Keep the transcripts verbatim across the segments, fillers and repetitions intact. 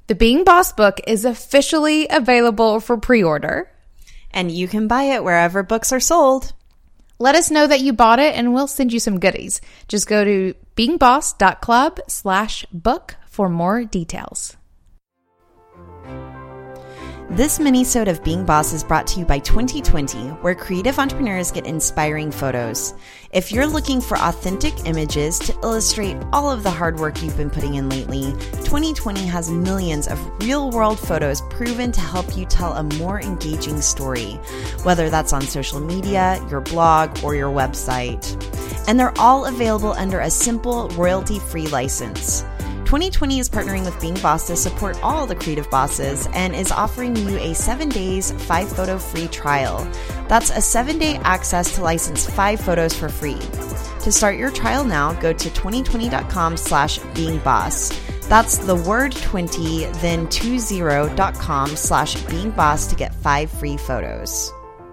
The Being Boss book is officially available for pre-order. And you can buy it wherever books are sold. Let us know that you bought it and we'll send you some goodies. Just go to beingboss.club slash book for more details. This mini-sode of Being Boss is brought to you by twenty twenty, where creative entrepreneurs get inspiring photos. If you're looking for authentic images to illustrate all of the hard work you've been putting in lately, twenty twenty has millions of real-world photos proven to help you tell a more engaging story, whether that's on social media, your blog, or your website. And they're all available under a simple, royalty-free license. twenty twenty is partnering with Being Boss to support all the creative bosses and is offering you a seven days, five photo free trial. That's a seven day access to license five photos for free. To start your trial now, go to twenty twenty dot com slash being boss. That's the word twenty, then twenty dot com slash being boss to get five free photos.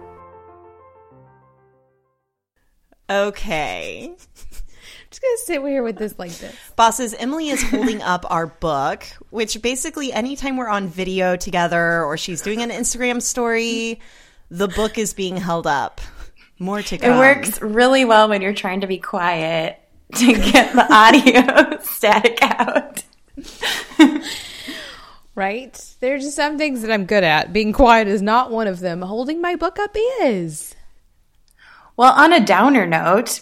Okay. Just gonna sit here with this like this. Bosses, Emily is holding up our book, which basically anytime we're on video together or she's doing an Instagram story, the book is being held up. More to come. It works really well when you're trying to be quiet to get the audio static out. Right? There are just some things that I'm good at. Being quiet is not one of them. Holding my book up is. Well, on a downer note,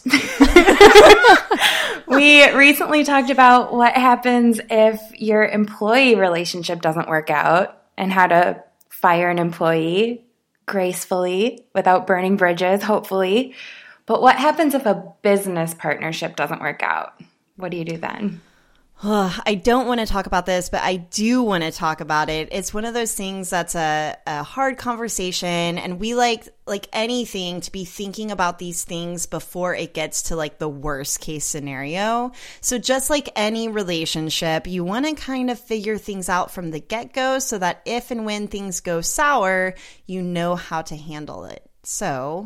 we recently talked about what happens if your employee relationship doesn't work out and how to fire an employee gracefully without burning bridges, hopefully. But what happens if a business partnership doesn't work out? What do you do then? I don't want to talk about this, but I do want to talk about it. It's one of those things that's a, a hard conversation, and we like like anything to be thinking about these things before it gets to like the worst case scenario. So just like any relationship, you want to kind of figure things out from the get-go so that if and when things go sour, you know how to handle it. So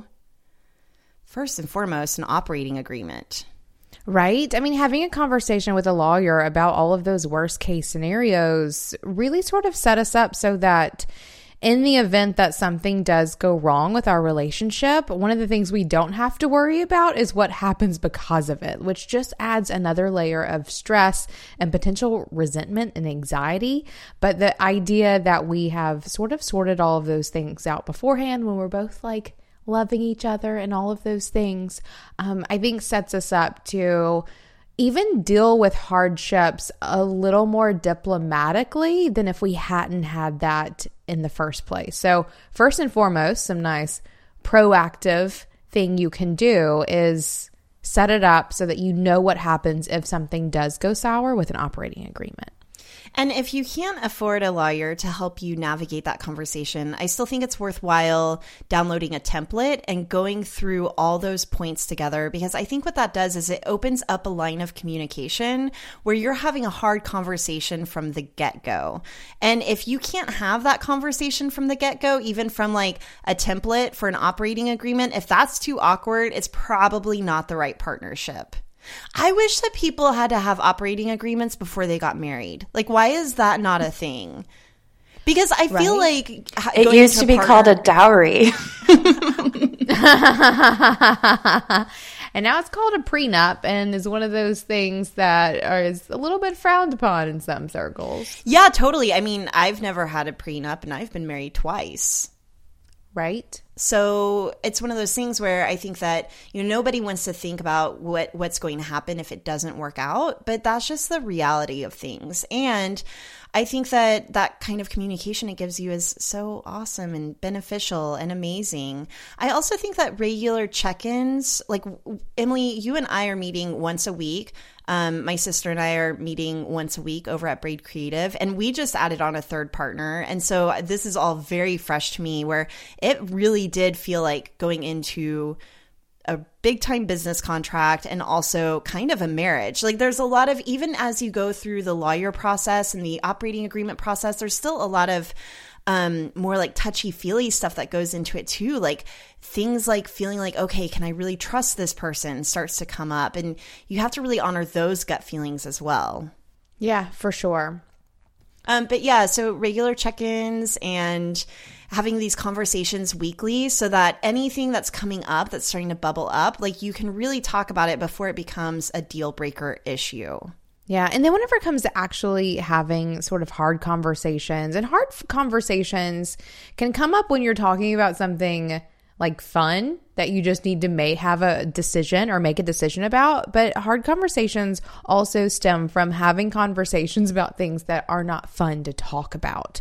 first and foremost, an operating agreement. Right? I mean, having a conversation with a lawyer about all of those worst case scenarios really sort of set us up so that in the event that something does go wrong with our relationship, one of the things we don't have to worry about is what happens because of it, which just adds another layer of stress and potential resentment and anxiety. But the idea that we have sort of sorted all of those things out beforehand when we're both like loving each other and all of those things, um, I think sets us up to even deal with hardships a little more diplomatically than if we hadn't had that in the first place. So first and foremost, some nice proactive thing you can do is set it up so that you know what happens if something does go sour with an operating agreement. And if you can't afford a lawyer to help you navigate that conversation, I still think it's worthwhile downloading a template and going through all those points together, because I think what that does is it opens up a line of communication where you're having a hard conversation from the get-go. And if you can't have that conversation from the get-go, even from like a template for an operating agreement, if that's too awkward, it's probably not the right partnership. I wish that people had to have operating agreements before they got married. Like, why is that not a thing? Because I feel right? like it used to be partner- called a dowry. And now it's called a prenup and is one of those things that are, is a little bit frowned upon in some circles. Yeah, totally. I mean, I've never had a prenup and I've been married twice. Right? So it's one of those things where I think that, you know, nobody wants to think about what what's going to happen if it doesn't work out, but that's just the reality of things. And I think that that kind of communication it gives you is so awesome and beneficial and amazing. I also think that regular check-ins, like Emily, you and I are meeting once a week. Um, my sister and I are meeting once a week over at Braid Creative, and we just added on a third partner. And so this is all very fresh to me, where it really did feel like going into a big time business contract and also kind of a marriage. Like there's a lot of, even as you go through the lawyer process and the operating agreement process, there's still a lot of um, more like touchy feely stuff that goes into it too. Like things like feeling like, okay, can I really trust this person starts to come up, and you have to really honor those gut feelings as well. Yeah, for sure. Um, but yeah, so regular check-ins and having these conversations weekly so that anything that's coming up that's starting to bubble up, like you can really talk about it before it becomes a deal breaker issue. Yeah. And then whenever it comes to actually having sort of hard conversations, and hard conversations can come up when you're talking about something like fun that you just need to may have a decision or make a decision about. But hard conversations also stem from having conversations about things that are not fun to talk about.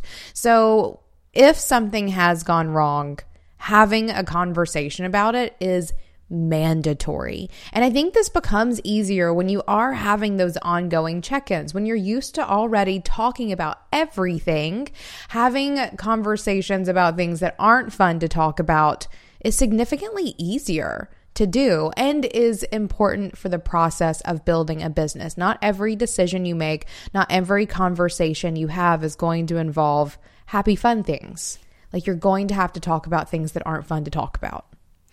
So if something has gone wrong, having a conversation about it is mandatory. And I think this becomes easier when you are having those ongoing check-ins, when you're used to already talking about everything. Having conversations about things that aren't fun to talk about is significantly easier to do and is important for the process of building a business. Not every decision you make, not every conversation you have is going to involve happy, fun things. Like you're going to have to talk about things that aren't fun to talk about.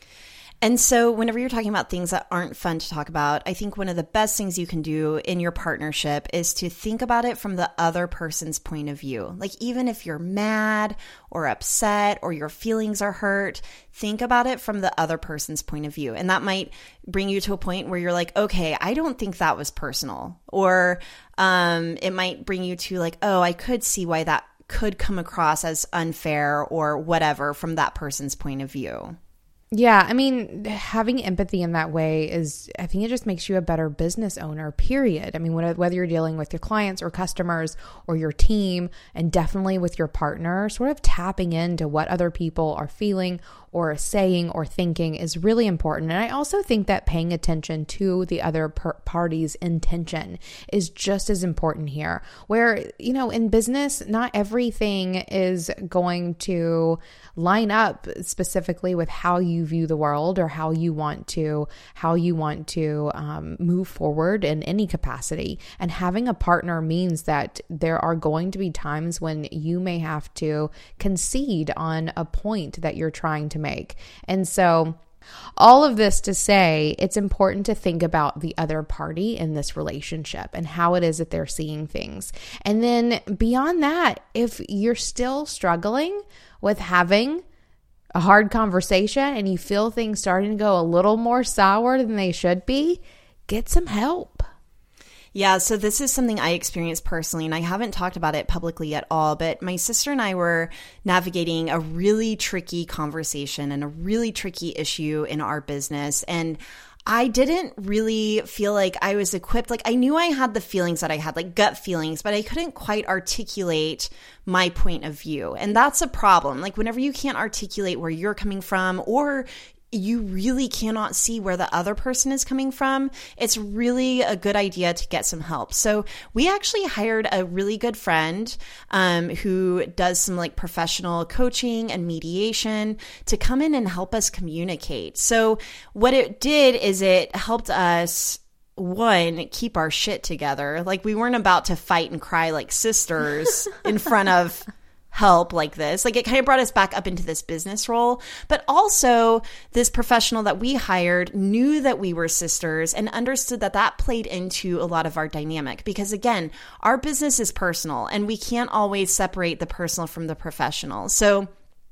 And so whenever you're talking about things that aren't fun to talk about, I think one of the best things you can do in your partnership is to think about it from the other person's point of view. Like even if you're mad or upset or your feelings are hurt, think about it from the other person's point of view. And that might bring you to a point where you're like, okay, I don't think that was personal. Or um, it might bring you to like, oh, I could see why that could come across as unfair or whatever from that person's point of view. Yeah, I mean, having empathy in that way is, I think it just makes you a better business owner, period. I mean, whether you're dealing with your clients or customers or your team, and definitely with your partner, sort of tapping into what other people are feeling or saying or thinking is really important. And I also think that paying attention to the other per- party's intention is just as important here. Where, you know, in business, not everything is going to line up specifically with how you view the world or how you want to, how you want to um, move forward in any capacity. And having a partner means that there are going to be times when you may have to concede on a point that you're trying to make. And so all of this to say, it's important to think about the other party in this relationship and how it is that they're seeing things. And then beyond that, if you're still struggling with having a hard conversation and you feel things starting to go a little more sour than they should be, get some help. Yeah, so this is something I experienced personally, and I haven't talked about it publicly at all, but my sister and I were navigating a really tricky conversation and a really tricky issue in our business, and I didn't really feel like I was equipped. Like I knew I had the feelings that I had, like gut feelings, but I couldn't quite articulate my point of view. And that's a problem. Like whenever you can't articulate where you're coming from, or you really cannot see where the other person is coming from, it's really a good idea to get some help. So we actually hired a really good friend um, who does some like professional coaching and mediation to come in and help us communicate. So what it did is it helped us, one, keep our shit together. Like we weren't about to fight and cry like sisters in front of help like this. Like it kind of brought us back up into this business role, but also this professional that we hired knew that we were sisters and understood that that played into a lot of our dynamic, because again, our business is personal and we can't always separate the personal from the professional. So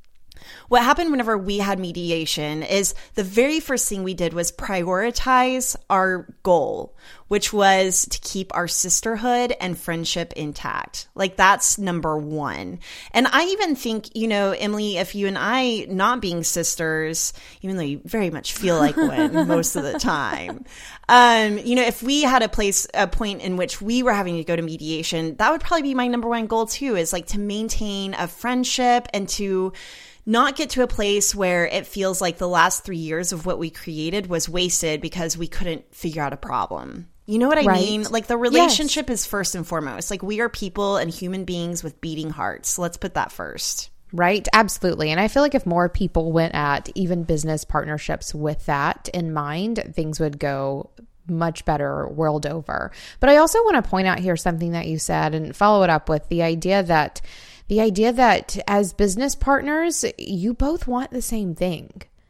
what happened whenever we had mediation is the very first thing we did was prioritize our goal, which was to keep our sisterhood and friendship intact. Like that's number one. And I even think, you know, Emily, if you and I not being sisters, even though you very much feel like one most of the time, um, you know, if we had a place, a point in which we were having to go to mediation, that would probably be my number one goal too, is like to maintain a friendship and to not get to a place where it feels like the last three years of what we created was wasted because we couldn't figure out a problem. You know what I right. mean? Like the relationship yes. is first and foremost. Like we are people and human beings with beating hearts. So let's put that first. Right. Absolutely. And I feel like if more people went at even business partnerships with that in mind, things would go much better world over. But I also want to point out here something that you said and follow it up with the idea that The idea that as business partners, you both want the same thing.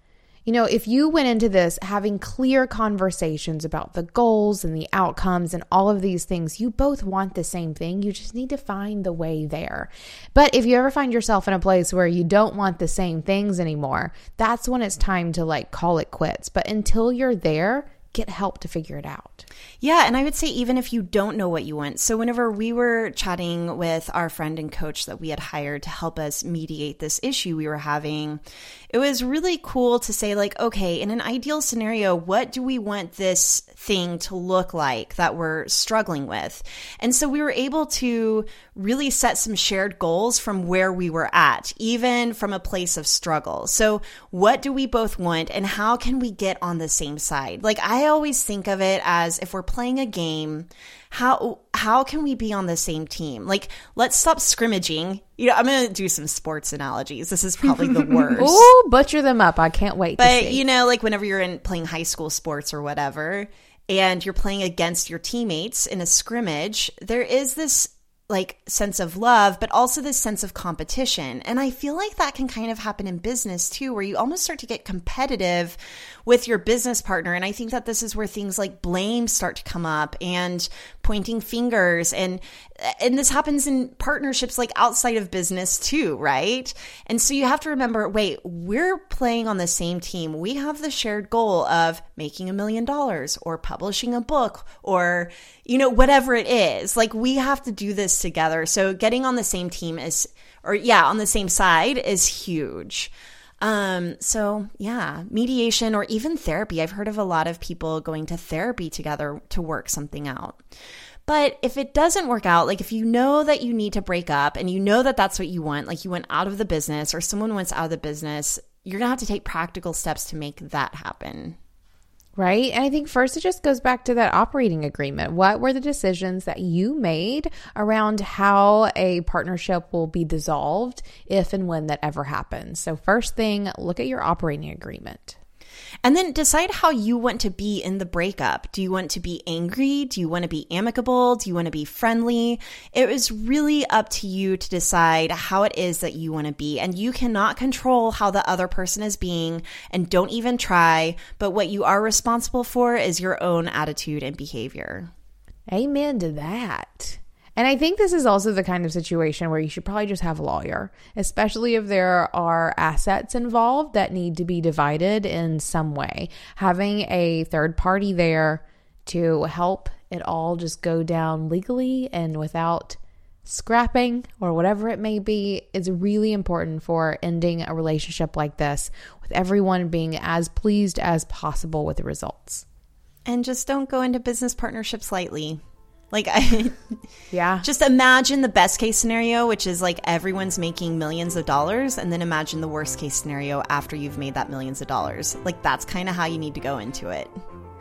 You know, if you went into this having clear conversations about the goals and the outcomes and all of these things, you both want the same thing. You just need to find the way there. But if you ever find yourself in a place where you don't want the same things anymore, that's when it's time to like call it quits. But until you're there, get help to figure it out. Yeah. And I would say even if you don't know what you want. So whenever we were chatting with our friend and coach that we had hired to help us mediate this issue we were having, it was really cool to say like, okay, in an ideal scenario, what do we want this thing to look like that we're struggling with? And so we were able to really set some shared goals from where we were at, even from a place of struggle. So what do we both want and how can we get on the same side? Like I always think of it as if we're playing a game, how how can we be on the same team? Like, let's stop scrimmaging. You know, I'm going to do some sports analogies. This is probably the worst. Ooh, butcher them up. I can't wait but, to see. you know, like whenever you're in playing high school sports or whatever, and you're playing against your teammates in a scrimmage, there is this like sense of love, but also this sense of competition. And I feel like that can kind of happen in business too, where you almost start to get competitive with your business partner. And I think that this is where things like blame start to come up and pointing fingers. And, and this happens in partnerships like outside of business too, right? And so you have to remember, wait, we're playing on the same team. We have the shared goal of making a million dollars or publishing a book or, you know, whatever it is. Like we have to do this together. So getting on the same team is, or yeah, on the same side is huge. Um, so yeah, mediation or even therapy. I've heard of a lot of people going to therapy together to work something out. But if it doesn't work out, like if you know that you need to break up and you know that that's what you want, like you went out of the business or someone wants out of the business, you're going to have to take practical steps to make that happen. Right? And I think first it just goes back to that operating agreement. What were the decisions that you made around how a partnership will be dissolved if and when that ever happens? So first thing, look at your operating agreement. And then decide how you want to be in the breakup. Do you want to be angry? Do you want to be amicable? Do you want to be friendly? It is really up to you to decide how it is that you want to be. And you cannot control how the other person is being, and don't even try. But what you are responsible for is your own attitude and behavior. Amen to that. And I think this is also the kind of situation where you should probably just have a lawyer, especially if there are assets involved that need to be divided in some way. Having a third party there to help it all just go down legally and without scrapping or whatever it may be is really important for ending a relationship like this, with everyone being as pleased as possible with the results. And just don't go into business partnerships lightly. Like, I, yeah, just imagine the best case scenario, which is like everyone's making millions of dollars, and then imagine the worst case scenario after you've made that millions of dollars. Like, that's kind of how you need to go into it.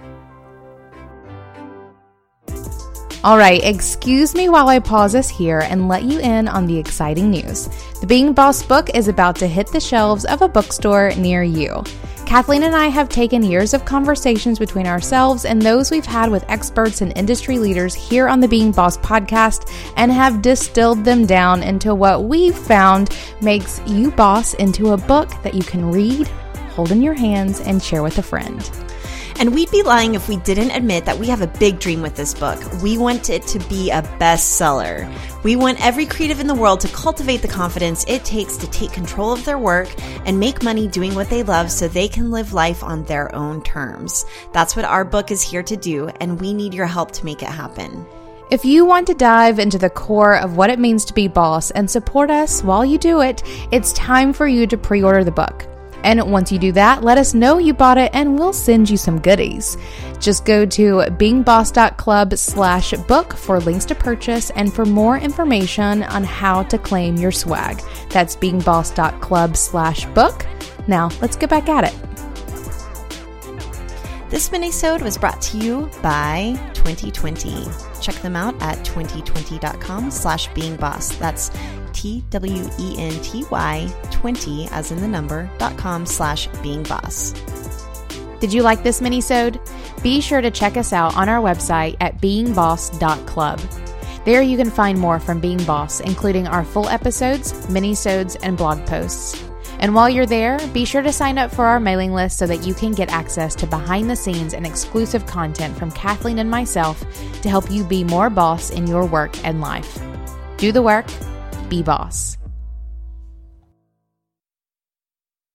All right, excuse me while I pause us here and let you in on the exciting news. The Being Boss book is about to hit the shelves of a bookstore near you. Kathleen and I have taken years of conversations between ourselves and those we've had with experts and industry leaders here on the Being Boss podcast and have distilled them down into what we've found makes You Boss into a book that you can read, hold in your hands, and share with a friend. And we'd be lying if we didn't admit that we have a big dream with this book. We want it to be a bestseller. We want every creative in the world to cultivate the confidence it takes to take control of their work and make money doing what they love so they can live life on their own terms. That's what our book is here to do, and we need your help to make it happen. If you want to dive into the core of what it means to be boss and support us while you do it, it's time for you to pre-order the book. And once you do that, let us know you bought it and we'll send you some goodies. Just go to beingboss.club slash book for links to purchase and for more information on how to claim your swag. That's beingboss.club slash book. Now, let's get back at it. This minisode was brought to you by twenty twenty. Check them out at twenty twenty.com slash beingboss. That's T W E N T Y twenty as in the number dot com slash beingboss. Did you like this minisode? Be sure to check us out on our website at beingboss dot club. There you can find more from Being Boss, including our full episodes, minisodes, and blog posts. And while you're there, be sure to sign up for our mailing list so that you can get access to behind the scenes and exclusive content from Kathleen and myself to help you be more boss in your work and life. Do the work, be boss.